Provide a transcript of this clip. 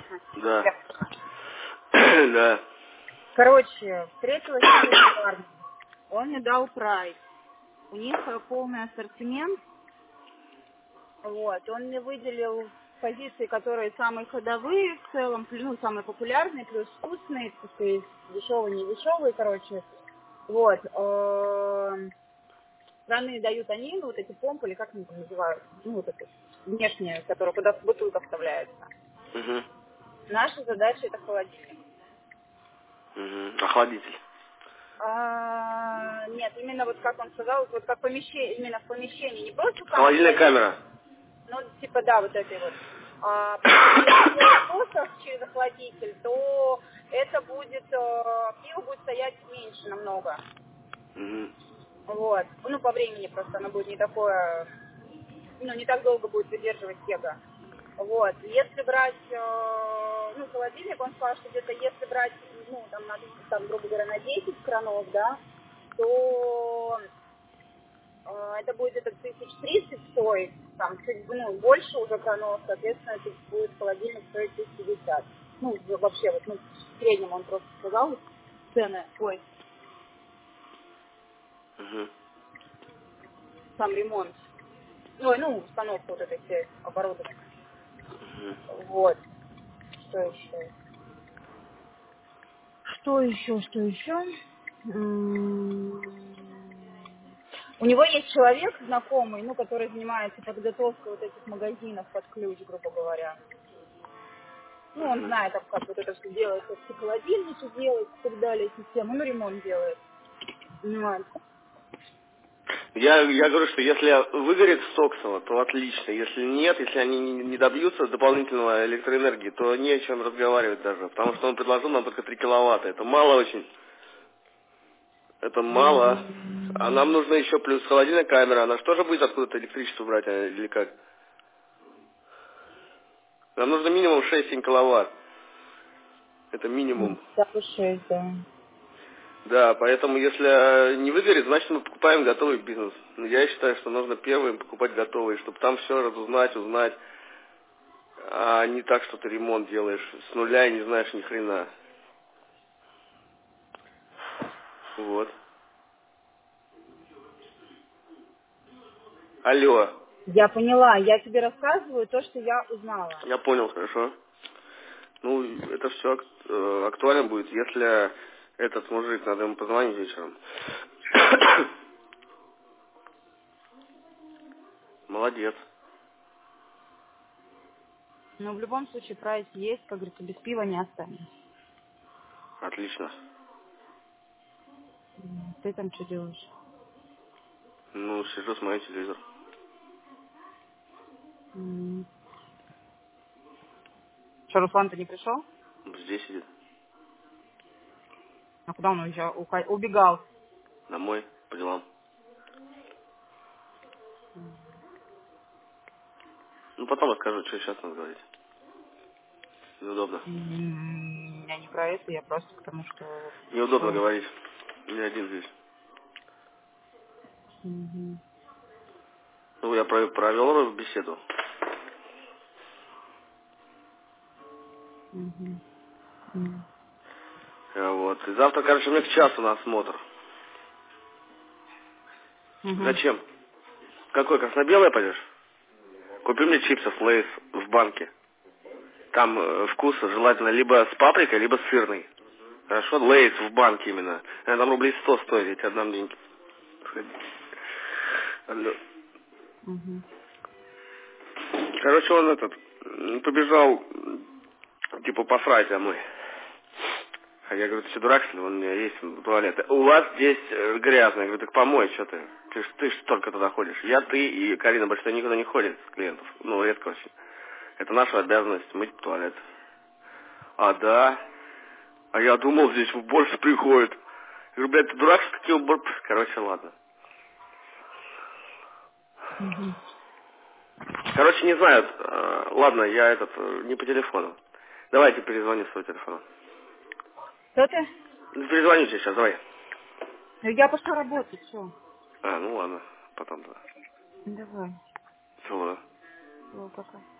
Да. Да. Короче, встретилась с парнем. Он мне дал прайс. У них полный ассортимент. Вот. Он мне выделил позиции, которые самые ходовые в целом, ну, самые популярные, плюс вкусные, пускай дешевые, не дешевые, короче. Вот. Страны дают они, ну, вот эти помпы, или как они там называют, ну, вот это внешние, которые куда в бутылках вставляются. Угу. Наша задача это холодильник. Угу. Охладитель. Нет, именно вот как он сказал, вот как помещение, именно в помещении, не просто там Холодильная камера. ну, типа, да, вот этой вот. Если делать просто через охладитель, то это будет, пиво будет стоять меньше намного. Угу. Вот. Ну, по времени просто оно будет не такое, ну, не так долго будет выдерживать кега. Вот. Если брать, ну, холодильник, он сказал, что где-то если брать, ну, там, грубо говоря, на 10 кранов, да, то это будет где-то 1030 стоить, там, чуть, ну, больше уже кранов, соответственно, это будет холодильник стоить 1050. Ну, вообще, вот, ну, в среднем он просто сказал цены, ой, Угу. сам ремонт. Ой, ну, установка вот этой всей оборудования. Угу. Вот. Что еще? Что еще? У него есть человек знакомый, ну, который занимается подготовкой вот этих магазинов под ключ, грубо говоря. Ну, он Угу. знает, как вот это все делается, все холодильники делают и так далее, систему, ну, ремонт делает. Понимаете? Я говорю, что если выгорит Стоксово, то отлично. Если нет, если они не добьются дополнительного электроэнергии, то не о чем разговаривать даже. Потому что он предложил нам только 3 киловатта. Это мало очень. Это мало. А нам нужно еще плюс холодильная камера. Она что же будет откуда-то электричество брать, или как? Нам нужно минимум 6-7 киловатт. Это минимум. Так и 6, да. Да, поэтому если не выгорит, значит мы покупаем готовый бизнес. Но я считаю, что нужно первым покупать готовый, чтобы там все разузнать, узнать, а не так, что ты ремонт делаешь с нуля и не знаешь ни хрена. Вот. Алло. Я поняла, я тебе рассказываю то, что я узнала. Я понял, хорошо. Ну, это все актуально будет, если этот мужик, надо ему позвонить вечером. Молодец. Но в любом случае прайс есть, как говорится, без пива не останется. Отлично. Ты там что делаешь? Ну, сижу, смотрю телевизор. Что, Руслан-то не пришел? Здесь сидит. А куда он уезжал? Убегал. Домой, по делам. Ну, потом расскажу, что сейчас надо говорить. Неудобно. Я не про это, я просто к тому, что... Неудобно говорить. Я один здесь. Ну, я провел беседу. Вот. И завтра, короче, мне к часу на осмотр. Зачем? Какой, красно-белый пойдешь? Купи мне чипсов Лейс в банке. Там вкус желательно либо с паприкой, либо с сырной. Хорошо? Лейс в банке именно. Там рублей 100 стоит, я тебе отдам деньги. Алло. Короче, он побежал, типа, посрать домой. А я говорю, ты что, дурак, что ли? Он у меня есть туалет. У вас здесь грязно. Я говорю, так помой, что ты? Ты ж только туда ходишь. Я, ты и Карина больше никуда не ходит с клиентов. Ну, редко очень. Это наша обязанность мыть туалет. А, да? А я думал, здесь уборщица приходит. Я говорю, блядь, ты дурак, что какие уборщицы? Короче, ладно. Короче, не знаю. Ладно, я не по телефону. Давайте перезвони с своего телефона. Кто ты? Перезвоню тебе сейчас, давай. Я пошла работать, все. Ну ладно, потом тогда. Давай. Целую. Пока.